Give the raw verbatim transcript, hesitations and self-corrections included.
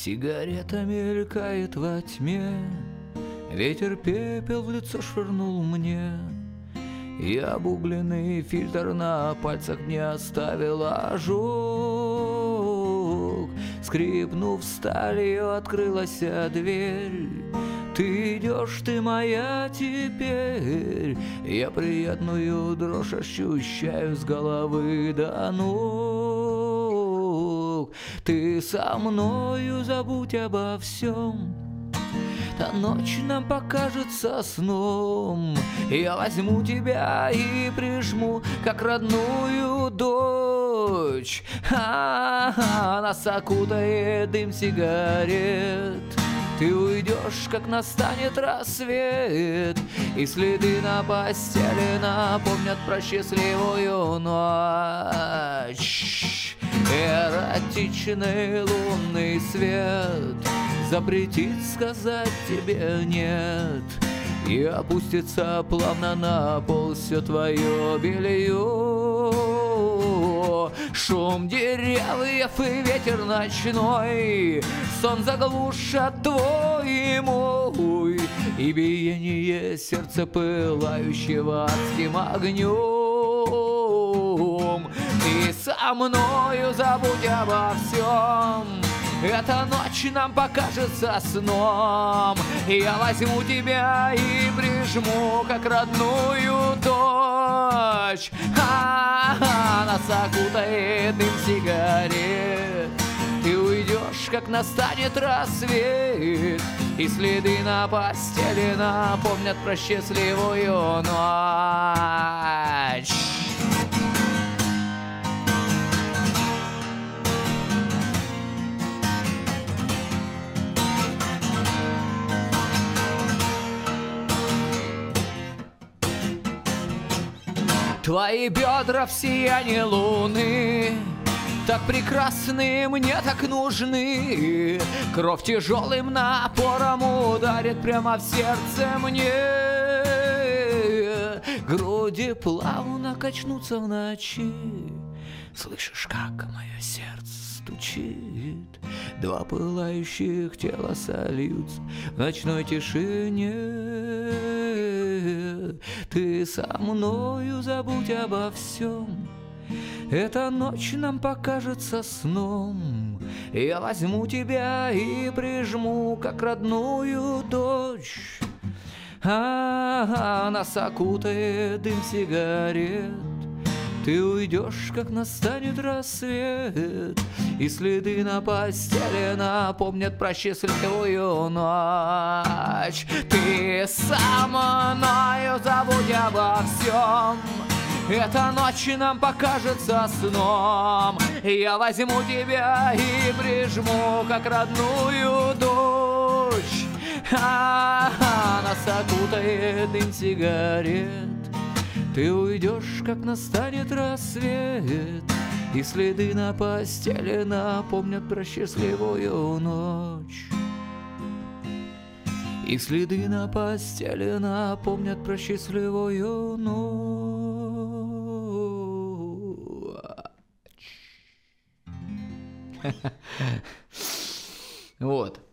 Сигарета мелькает во тьме, ветер пепел в лицо швырнул мне. И обугленный фильтр на пальцах мне оставил ожог. Скрипнув сталью, открылась дверь. Ты идешь, ты моя теперь. Я приятную дрожь ощущаю с головы до ног. Ты со мною, забудь обо всем. Та ночь нам покажется сном. Я возьму тебя и прижму, как родную дочь. А-а-а, нас окутает дым сигарет. Ты уйдешь, как настанет рассвет, и следы на постели напомнят про счастливую ночь. Эротичный лунный свет запретит сказать тебе нет, и опустится плавно на пол все твое белье. Шум деревьев и ветер ночной сон заглушат твой и мой, и биение сердца, пылающего адским огнем. Ты со мною, забудь обо всем. Эта ночь нам покажется сном. Я возьму тебя и прижму, как родную дочь. А-а-а, нас окутает дым сигарет. Ты уйдешь, как настанет рассвет, и следы на постели напомнят про счастливую ночь. Твои бедра в сиянии луны так прекрасны, мне так нужны. Кровь тяжелым напором ударит прямо в сердце мне. Груди плавно качнутся в ночи. Слышишь, как мое сердце стучит? Два пылающих тела сольются в ночной тишине. Ты со мною, забудь обо всем. Эта ночь нам покажется сном. Я возьму тебя и прижму, как родную дочь. А-а-а, нас окутает дым сигарет. Ты уйдешь, как настанет рассвет, и следы на постели напомнят про счастливую ночь. Ты со мною, забудь обо всем. Эта ночь нам покажется сном. Я возьму тебя и прижму, как родную дочь. А-а-а, нас окутает дым сигарет. Ты уйдешь, как настанет рассвет, и следы на постели напомнят про счастливую ночь. И следы на постели напомнят про счастливую ночь. Вот.